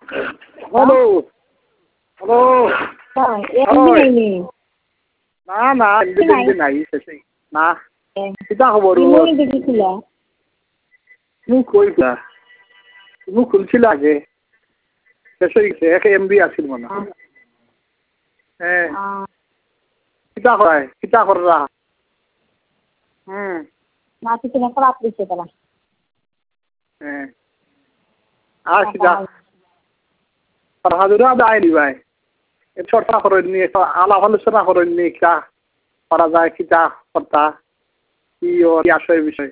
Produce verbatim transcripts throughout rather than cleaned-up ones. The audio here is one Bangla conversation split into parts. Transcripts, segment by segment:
হ্যালো হ্যালো না না এমবি নাই শেষে না কিতা খবর মুখ কইলা মুখ খুলছিল আগে শেষ হয়ে গেছে এক এমবি আছিল মনে হ্যাঁ কিতা কয় কিতা কররা হুম না কিছু না খারাপ দিচ্ছে তারা হ্যাঁ আর কিতা হাজুরা দায় দিবাই চর্চা করেন নিয়ে আলাপ আলোচনা করেন নিয়ে কিতা করা যায় কিতা কর্তা কি আসে বিষয়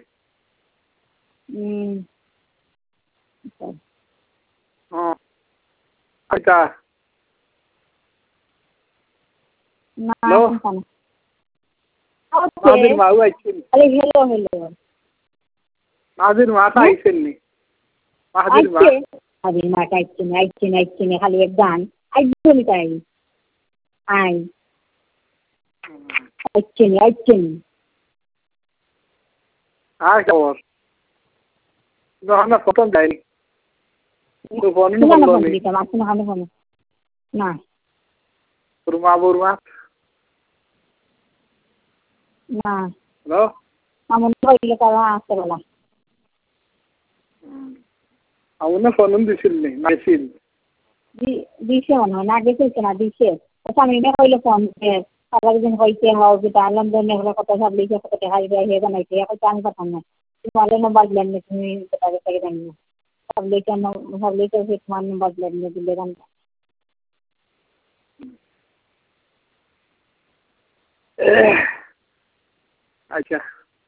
আচ্ছা নাজির মাও আইছেন হেলো হেলো নাজির মাটা আইছেন নি নাজির মা নাজির মাটা আইছেন আইছেন আইছেন খালি এক গান আইছেন তাই আই আইছেন আইছেন আর খবর না প্রথম যায়নি তো ফোন করলো নি না বুরমা বুরমা না হ্যালো আমন কইলে তারা আসতে বলা আমনে ফোন দিছিল নি নাইছিল দি দিছে মনে না দিছে না দিছে আমি না কইলে ফোন দিয়ে আবার দিন কইতে হাও যে আলম দনে হলো কথা সব লিখে কত দেখা যায় হে বানাইতে এখন জানি পাঠান না তোমাদের নাম্বার দিলেন না তুমি কথা থেকে জানি না সব লিখে সব লিখে ফিট মান নাম্বার দিলেন না দিলে গান আচ্ছা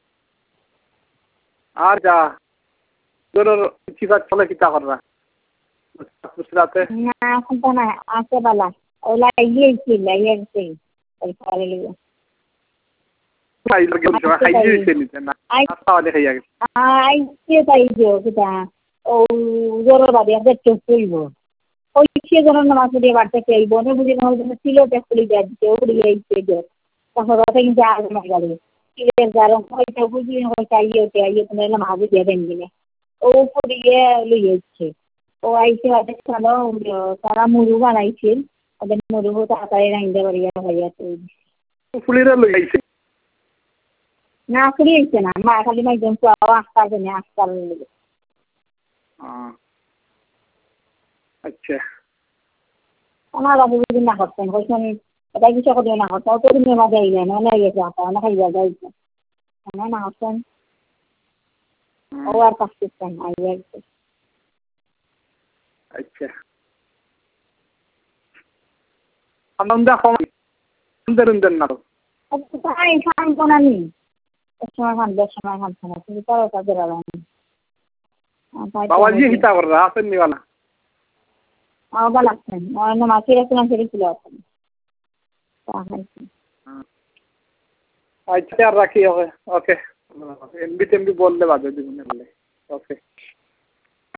আর যা তোর চিপা চলে কিতা কররা বুঝরাতে না এখন তো না আসে বালা ওলা ইয়ে ছিল ইয়ে ছিল ওই করে লিও আই লাগে খাই দিছে নি না আস্তা ওলে খাইয়া গেছে আই কে তাই দিও কিতা ও জোর বাদে দেখতে কইব ওই সে জন নামাজ দিয়ে বাড়তে চাইব না বুঝি না হল ছিল দেখলি যাচ্ছে ওড়ি আইছে যে তখন রাতে কিন্তু আর না গেল এর কারণ ওইটা বুঝি না চাইয়ে ওতে আইয়ে তুমি নামাজ দিয়ে দেন দিলে ও পড়িয়ে লইছে ও আইছে বাদে চলো তারা মুরু বানাইছে ওদের মুরু তাড়াতাড়ি রাইন্দে বাড়িয়া হইয়া ফুলিরা লই আইছে না ফুলিয়েছে না মা খালি মাইজন চাওয়া আস্তা জন্য আস্তার আচ্ছা আমার বাবু যদি না করতেন বলছেন এটা কিছু করে না করতেন তো তুমি মা যাইলে না না গেছে না খাইয়া যাইছে না না করতেন ও আর কাজ করতেন আইয়া আচ্ছা আনন্দা কম সুন্দর না তাই খান কোনানি সময় খান বেশ সময় খান না তুমি তো কাজে লাগানি বাবাজি হিতা কররা আছেন নিওয়ালা আবার লাগছেন অন্য মাছের একটা মাছের ছিল আচ্ছা আর রাখি ওকে ওকে এমবি টেমবি বললে বাজে দিবেন ওকে